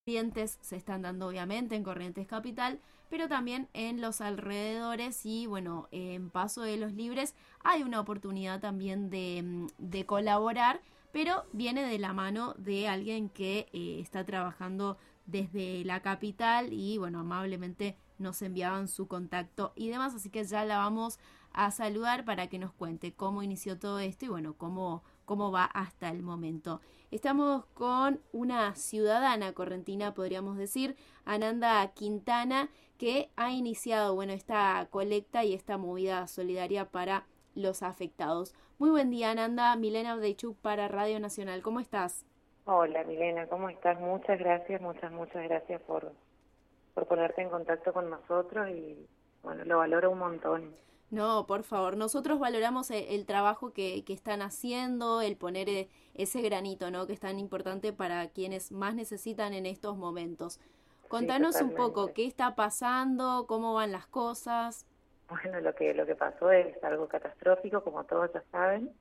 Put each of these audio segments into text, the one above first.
Corrientes se están dando obviamente en Corrientes Capital, pero también en los alrededores y bueno, en Paso de los Libres hay una oportunidad también de colaborar, pero viene de la mano de alguien que está trabajando desde la capital y bueno, amablemente nos enviaban su contacto y demás, así que ya la vamos a saludar para que nos cuente cómo inició todo esto y bueno, cómo va hasta el momento. Estamos con una ciudadana correntina, podríamos decir, Ananda Quintana, que ha iniciado, bueno, esta colecta y esta movida solidaria para los afectados. Muy buen día, Ananda. Milena Abdeichuk para Radio Nacional. ¿Cómo estás? Hola Milena, ¿cómo estás? Muchas gracias, muchas gracias por ponerte en contacto con nosotros y bueno, lo valoro un montón. No, por favor, nosotros valoramos el trabajo que están haciendo, el poner ese granito, ¿no? Que es tan importante para quienes más necesitan en estos momentos. Sí, Contanos un poco totalmente. qué está pasando, cómo van las cosas. Bueno, lo que pasó es algo catastrófico, como todos ya saben.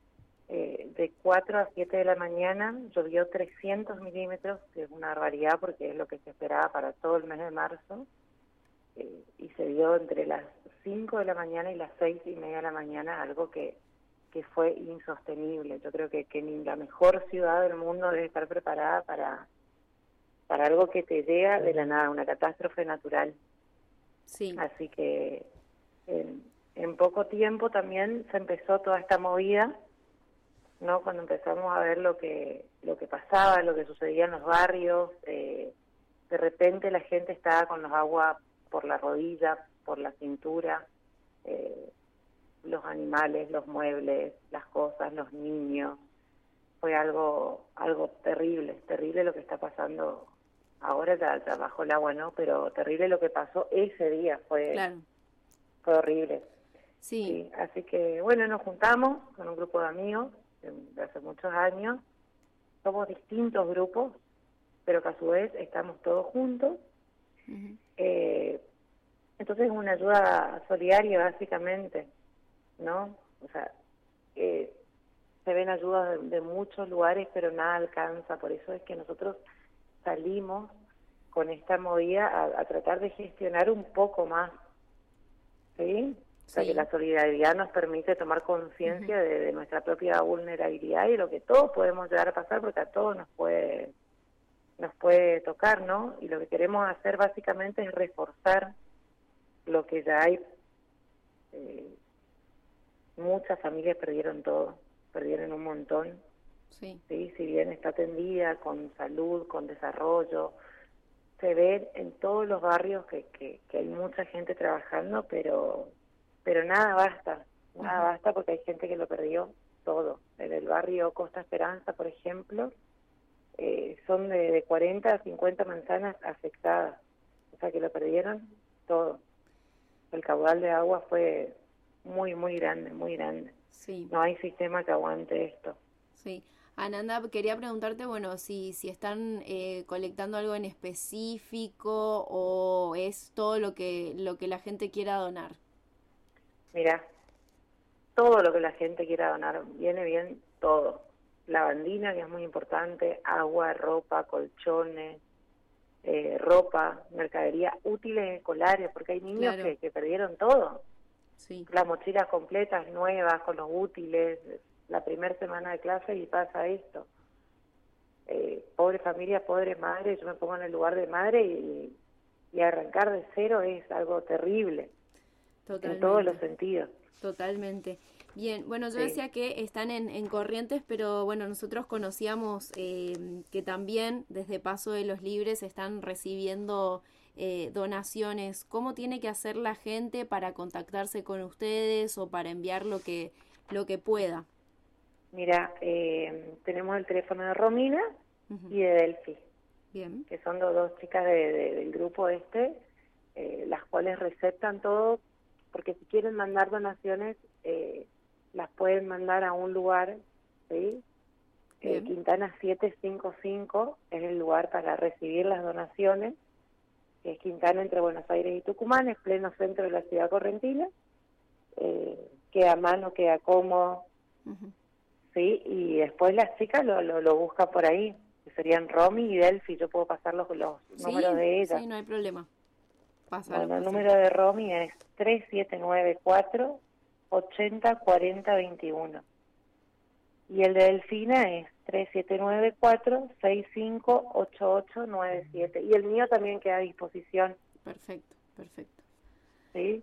De 4 a 7 de la mañana llovió 300 milímetros, que es una barbaridad porque es lo que se esperaba para todo el mes de marzo. Y se dio entre las 5 de la mañana y las 6:30 de la mañana, algo que fue insostenible. Yo creo que ni la mejor ciudad del mundo debe estar preparada para algo que te llega de la nada, una catástrofe natural. Sí. Así que en poco tiempo también se empezó toda esta movida, ¿no? Cuando empezamos a ver lo que pasaba, lo que sucedía en los barrios, de repente la gente estaba con los aguas por la rodilla, por la cintura, los animales, los muebles, las cosas, los niños. Fue algo terrible lo que está pasando ahora, ya bajó el agua, ¿no? Pero terrible lo que pasó ese día, fue Claro. horrible. Sí. Sí, así que bueno, nos juntamos con un grupo de amigos de hace muchos años. Somos distintos grupos, pero que a su vez estamos todos juntos. Uh-huh. Entonces es una ayuda solidaria básicamente, ¿no? O sea, se ven ayudas de muchos lugares, pero nada alcanza. Por eso es que nosotros salimos con esta movida a tratar de gestionar un poco más, ¿sí? O sea, que Sí. la solidaridad nos permite tomar conciencia de nuestra propia vulnerabilidad y lo que todos podemos llegar a pasar, porque a todos nos puede tocar, ¿no? Y lo que queremos hacer básicamente es reforzar lo que ya hay. Muchas familias perdieron todo, perdieron un montón. Sí. ¿Sí? Si bien está atendida con salud, con desarrollo, se ve en todos los barrios que hay mucha gente trabajando, pero nada basta porque hay gente que lo perdió todo. En el barrio Costa Esperanza, por ejemplo, son de 40 a 50 manzanas afectadas, o sea que lo perdieron todo. El caudal de agua fue muy grande, muy grande. Sí. No hay sistema que aguante esto. Sí. Ananda, quería preguntarte, bueno, si están colectando algo en específico o es todo lo que la gente quiera donar. Mira, todo lo que la gente quiera donar, viene bien todo. Lavandina, que es muy importante, agua, ropa, colchones, ropa, mercadería, útiles escolares, porque hay niños Claro. que perdieron todo. Sí. Las mochilas completas, nuevas, con los útiles, la primera semana de clase y pasa esto. Pobre familia, pobre madre, yo me pongo en el lugar de madre y arrancar de cero es algo terrible, Totalmente. en todos los sentidos. Totalmente. Bien, bueno, yo Sí. decía que están en Corrientes, pero bueno, nosotros conocíamos que también desde Paso de los Libres están recibiendo donaciones. ¿Cómo tiene que hacer la gente para contactarse con ustedes o para enviar lo que pueda? Mira, tenemos el teléfono de Romina y de Delphi. Bien. Que son dos chicas del grupo las cuales receptan todo, porque si quieren mandar donaciones, las pueden mandar a un lugar, ¿sí? Quintana 755 es el lugar para recibir las donaciones, que es Quintana entre Buenos Aires y Tucumán, es pleno centro de la ciudad correntina, queda a mano, queda cómodo, ¿sí? Y después las chicas lo buscan por ahí. que serían Romy y Delphi. Yo puedo pasar los números de ellas. Sí, no hay problema. Bueno, el número de Romy es 3794 80 40 21. Y el de Delfina es 3794 65 88 97. Y el mío también queda a disposición. Perfecto, perfecto. ¿Sí?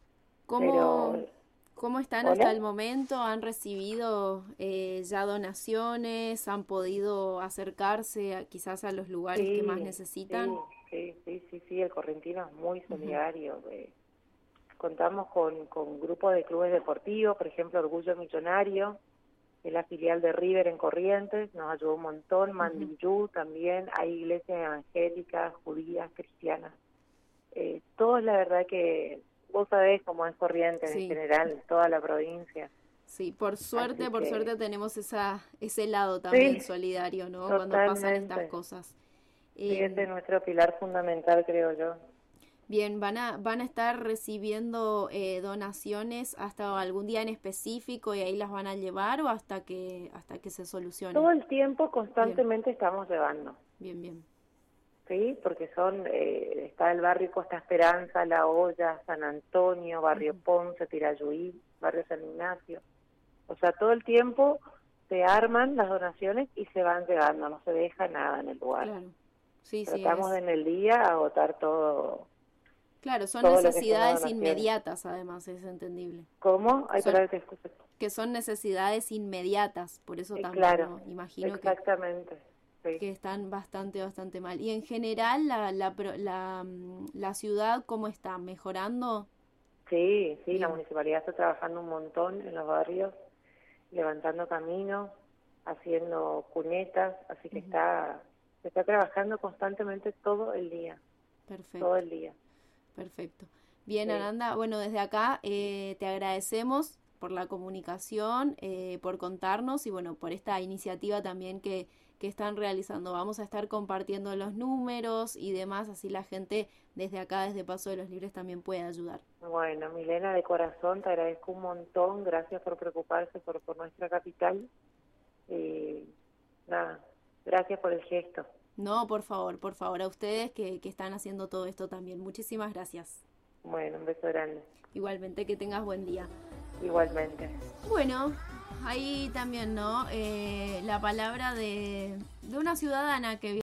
¿Cómo están hasta el momento? ¿Han recibido ya donaciones? ¿Han podido acercarse quizás a los lugares que más necesitan? Sí, el correntino es muy solidario. Contamos con grupos de clubes deportivos, por ejemplo, Orgullo Millonario, que es la filial de River en Corrientes, nos ayudó un montón. Mandiyú también, hay iglesias evangélicas, judías, cristianas. Todos, la verdad que vos sabés cómo es Corrientes en general, toda la provincia. Sí, por suerte tenemos ese lado también solidario, ¿no? Totalmente. Cuando pasan estas cosas. Sí, ese es nuestro pilar fundamental, creo yo. Bien, ¿van a estar recibiendo donaciones hasta algún día en específico y ahí las van a llevar o hasta que se solucione? Todo el tiempo, constantemente estamos llevando. Bien. Sí, porque está el barrio Costa Esperanza, La Hoya, San Antonio, barrio Ponce, Tirayuí, barrio San Ignacio. O sea, todo el tiempo se arman las donaciones y se van llegando, no se deja nada en el lugar. Claro. Sí, Tratamos en el día agotar todo. Claro, son necesidades inmediatas, además, es entendible. ¿Cómo? Que son necesidades inmediatas, por eso también imagino exactamente. Que están bastante mal. Y en general, la ciudad, ¿cómo está? ¿Mejorando? Sí, la municipalidad está trabajando un montón en los barrios, levantando caminos, haciendo cunetas, así que se está trabajando constantemente todo el día. Perfecto. Todo el día. Perfecto. Bien, Ananda, bueno, desde acá te agradecemos por la comunicación, por contarnos y bueno, por esta iniciativa también que están realizando. Vamos a estar compartiendo los números y demás, así la gente desde acá, desde Paso de los Libres, también puede ayudar. Bueno, Milena, de corazón te agradezco un montón, gracias por preocuparse por nuestra capital. Gracias por el gesto. No, por favor, a ustedes que están haciendo todo esto también. Muchísimas gracias. Bueno, un beso grande. Igualmente, que tengas buen día. Igualmente. Bueno, ahí también, ¿no? La palabra de una ciudadana que